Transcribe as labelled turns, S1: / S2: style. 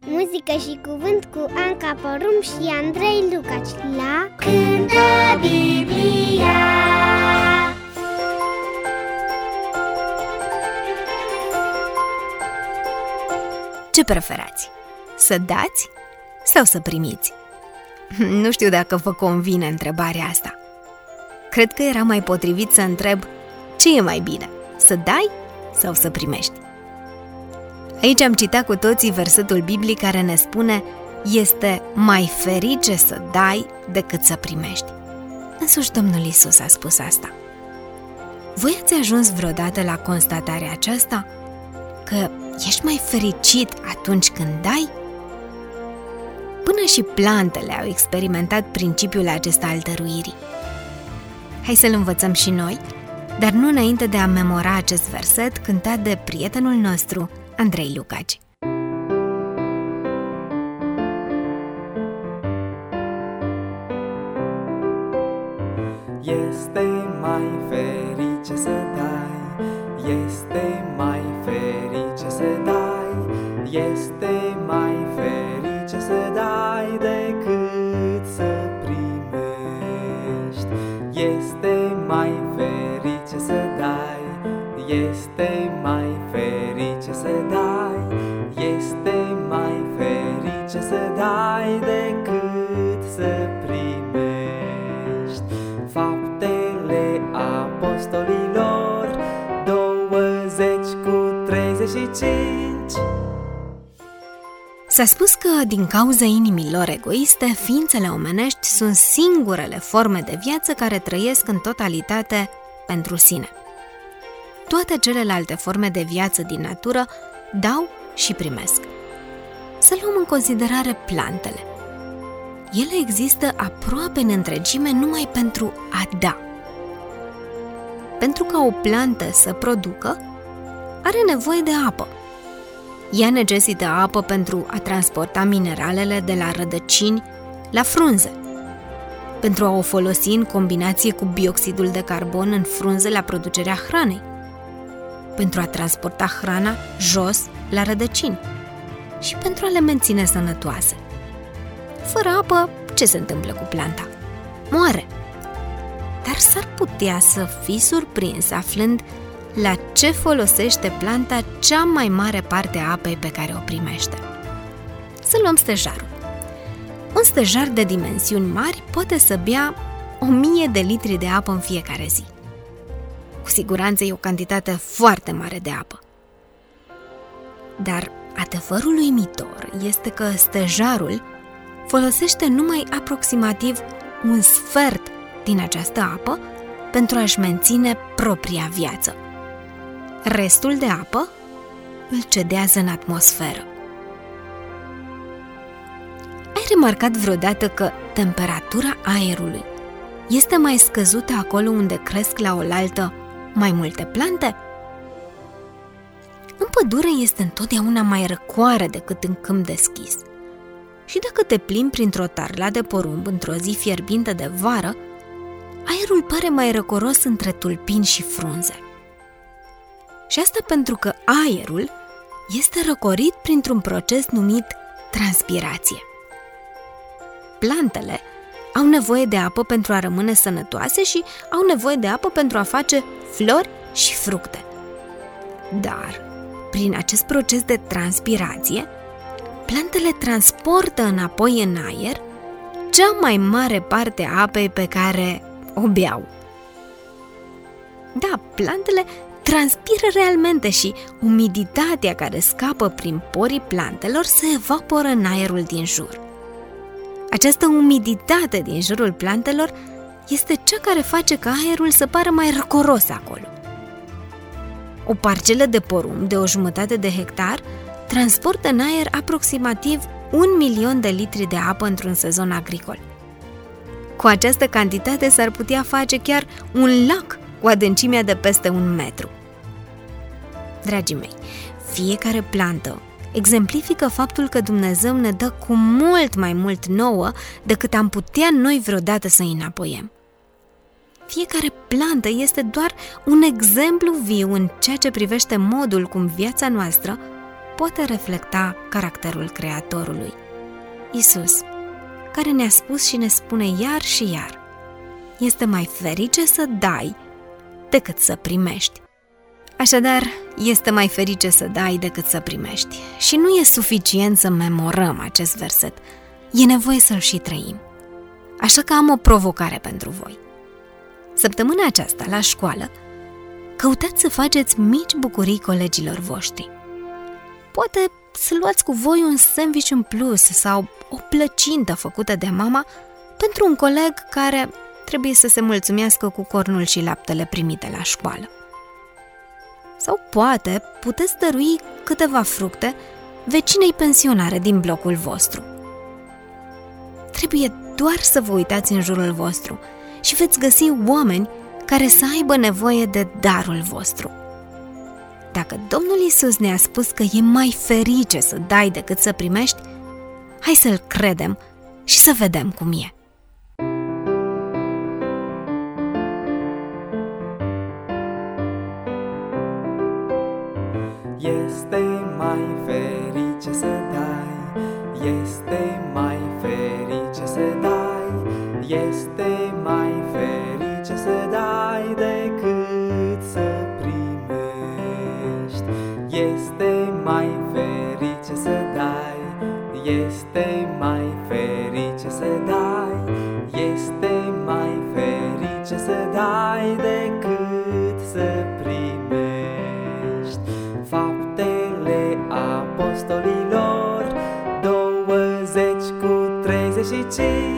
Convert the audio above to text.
S1: Muzică și cuvânt cu Anca Porum și Andrei Lucaci la Cântă Biblia.
S2: Ce preferați? Să dați sau să primiți? Nu știu dacă vă convine întrebarea asta. Cred că era mai potrivit să întreb ce e mai bine, să dai sau să primești? Aici am citat cu toții versetul biblic care ne spune: este mai ferice să dai decât să primești. Însuși Domnul Iisus a spus asta. Voi ați ajuns vreodată la constatarea aceasta? Că ești mai fericit atunci când dai? Până și plantele au experimentat principiul acesta al dăruirii. Hai să-l învățăm și noi, dar nu înainte de a memora acest verset cântat de prietenul nostru, Andrei Lucaci.
S3: Este mai ferice să dai, este mai ferice să dai, este mai ferice să dai decât să primești. Este mai ferice să dai, este mai ferice să dai, este mai ferice să dai decât să primești. Faptele apostolilor 20:35.
S2: S-a spus că, din cauza inimilor egoiste, ființele omenești sunt singurele forme de viață care trăiesc în totalitate pentru sine. Toate celelalte forme de viață din natură dau și primesc. Să luăm în considerare plantele. Ele există aproape în întregime numai pentru a da. Pentru ca o plantă să producă, are nevoie de apă. Ea necesită apă pentru a transporta mineralele de la rădăcini la frunze, pentru a o folosi în combinație cu bioxidul de carbon în frunze la producerea hranei, pentru a transporta hrana jos la rădăcini și pentru a le menține sănătoase. Fără apă, ce se întâmplă cu planta? Moare. Dar s-ar putea să fii surprins aflând la ce folosește planta cea mai mare parte a apei pe care o primește. Să luăm stejarul. Un stejar de dimensiuni mari poate să bea 1000 de litri de apă în fiecare zi. Cu siguranță e o cantitate foarte mare de apă. Dar adevărul uimitor este că stejarul folosește numai aproximativ un sfert din această apă pentru a-și menține propria viață. Restul de apă îl cedează în atmosferă. Ai remarcat vreodată că temperatura aerului este mai scăzută acolo unde cresc la oaltă mai multe plante? În pădure este întotdeauna mai răcoare decât în câmp deschis. Și dacă te plimbi printr-o tarla de porumb într-o zi fierbinte de vară, aerul pare mai răcoros între tulpini și frunze. Și asta pentru că aerul este răcorit printr-un proces numit transpirație. Plantele au nevoie de apă pentru a rămâne sănătoase și au nevoie de apă pentru a face flori și fructe. Dar, prin acest proces de transpirație, plantele transportă înapoi în aer cea mai mare parte a apei pe care o beau. Da, plantele transpiră realmente și umiditatea care scapă prin porii plantelor se evaporă în aerul din jur. Această umiditate din jurul plantelor este cea care face ca aerul să pară mai răcoros acolo. O parcelă de porumb de 1/2 de hectar transportă în aer aproximativ 1.000.000 de litri de apă într-un sezon agricol. Cu această cantitate s-ar putea face chiar un lac cu adâncimea de peste 1 metru. Dragii mei, fiecare plantă exemplifică faptul că Dumnezeu ne dă cu mult mai mult nouă decât am putea noi vreodată să îi înapoiem. Fiecare plantă este doar un exemplu viu în ceea ce privește modul cum viața noastră poate reflecta caracterul Creatorului, Iisus, care ne-a spus și ne spune iar și iar: este mai ferice să dai decât să primești. Așadar, este mai ferice să dai decât să primești. Și nu e suficient să memorăm acest verset, e nevoie să-l și trăim. Așa că am o provocare pentru voi. Săptămâna aceasta, la școală, căutați să faceți mici bucurii colegilor voștri. Poate să luați cu voi un sandwich în plus sau o plăcintă făcută de mama pentru un coleg care trebuie să se mulțumească cu cornul și laptele primite la școală. Sau poate puteți dărui câteva fructe vecinei pensionare din blocul vostru. Trebuie doar să vă uitați în jurul vostru și veți găsi oameni care să aibă nevoie de darul vostru. Dacă Domnul Iisus ne-a spus că e mai ferice să dai decât să primești, hai să-L credem și să vedem cum e.
S3: Este mai ferice să dai, este mai ferice să dai, este mai ferice să dai decât să primești. Este mai ferice să dai, este mai ferice să dai, este mai ferice să dai decât să primești. Faptele apostolilor 20:35.